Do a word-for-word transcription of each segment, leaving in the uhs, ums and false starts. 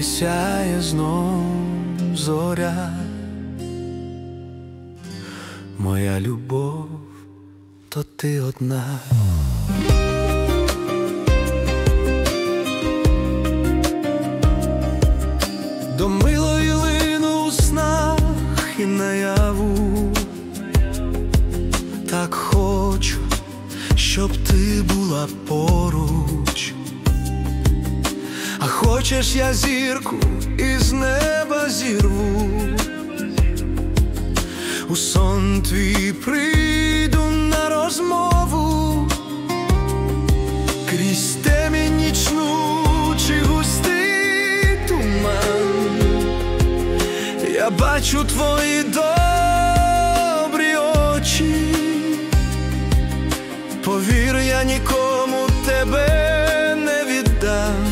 небі сяє знов зоря. Моя любов, то ти одна. До милої лину у снах і наяву. Так хочу, щоб ти була поруч. А хочеш, я зірку із неба зірву, у сон твій прийду на розмову, крізь темінь нічну чи густий туман. Я бачу твої добрі очі, повір, я нікому тебе не віддам,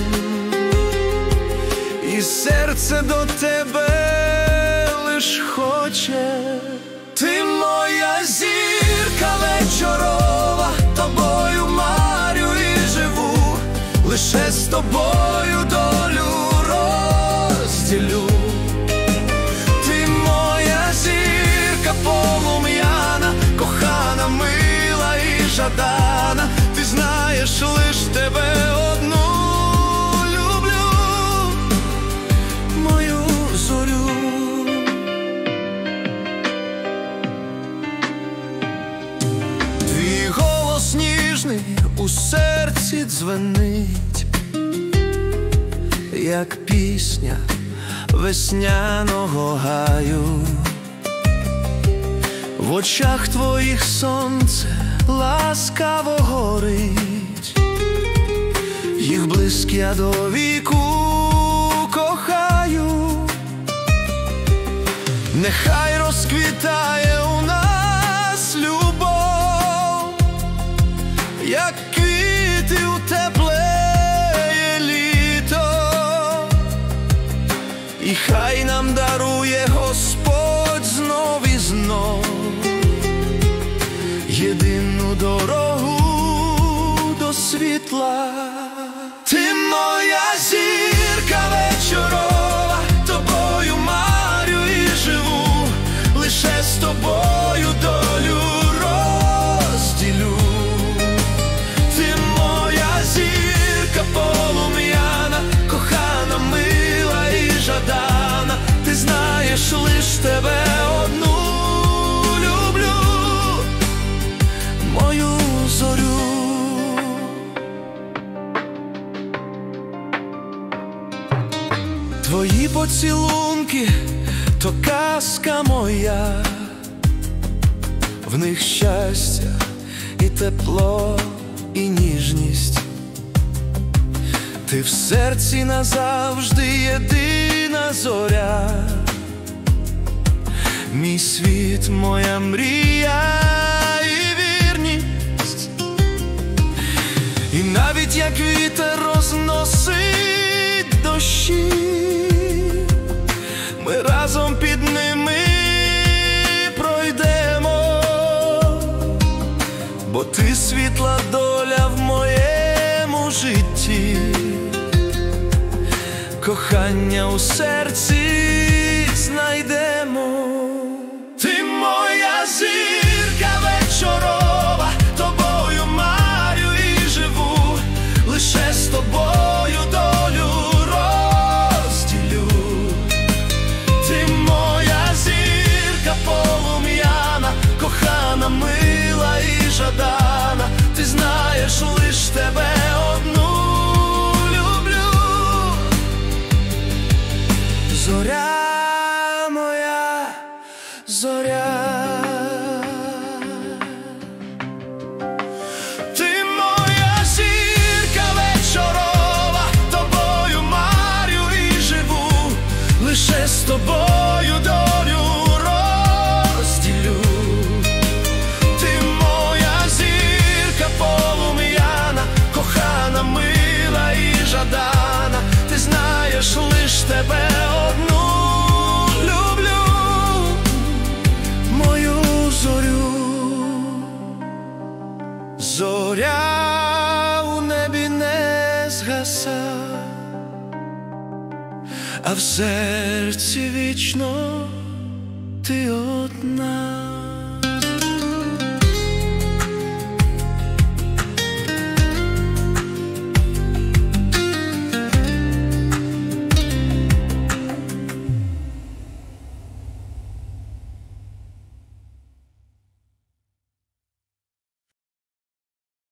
і серце до тебе лиш хоче. Ти моя зірка вечорова, тобою марю і живу, лише з тобою долю розділю. Ти моя зірка полум'яна, кохана, мила і жадана, ти знаєш, лиш тебе одну люблю, мою зорю. Твій голос ніжний у серці дзвенить, як пісня весняного гаю. В очах твоїх сонце ласкаво горить, їх блиск я до віку кохаю. Нехай розквітає у нас любов, як квіти у тепле літо, і хай нам дарує Господь знов і знов єдину дорогу до світла. Ти моя зірка вечорова, тобою марю і живу, лише з тобою долю розділю. Ти моя зірка полум'яна, кохана, мила і жадана, ти знаєш, лиш тебе одну люблю, мою зорю. Твої поцілунки – то казка моя, в них щастя і тепло, і ніжність. Ти в серці назавжди єдина зоря, мій світ, моя мрія і вірність. І навіть як вітер розносить дощі, ми разом під ними пройдемо, бо ти світла доля в моєму житті, кохання у серці знайдемо. Ти моя зірка вечорова, тобою марю і живу, лише з тобою долю розділю. Ти моя зірка полум'яна, кохана, мила і жадана, ти знаєш, лиш тебе одну люблю, зоря моя, зоря. Ти моя зірка вечорова, тобою марю і живу, лише з тобою долю розділю. Ти моя зірка полум'яна, кохана, мила і жадана, ти знаєш, лиш тебе одну люблю, мою зорю. Зоря у небі не згаса, а в серці вічно ти одна.